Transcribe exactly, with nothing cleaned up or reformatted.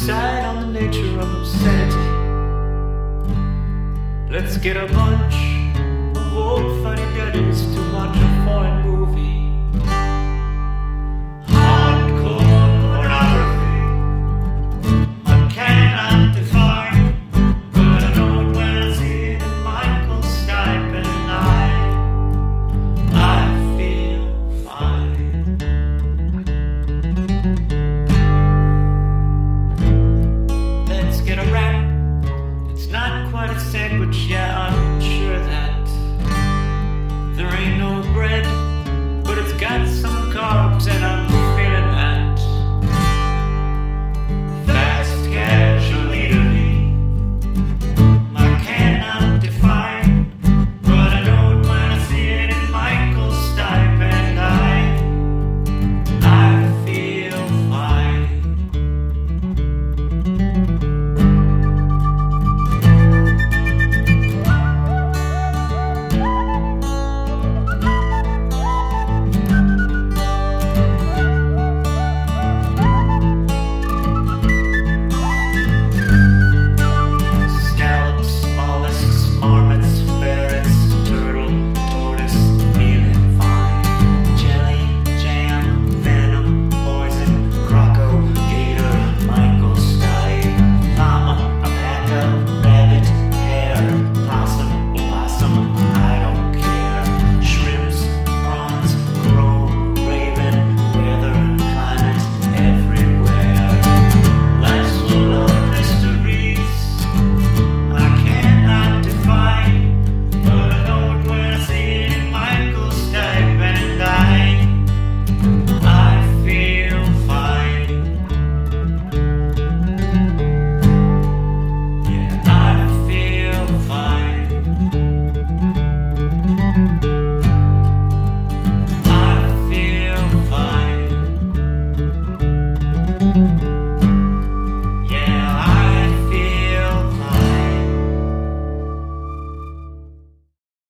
decide on the nature of obscenity. Let's get a bunch of old fuddy-duddies to watch a foreign movie. Hardcore pornography. I cannot define, but I know it when I see it in Michael Stipe, and I, I feel fine. Let's get a wrap. It's not quite a sandwich yet.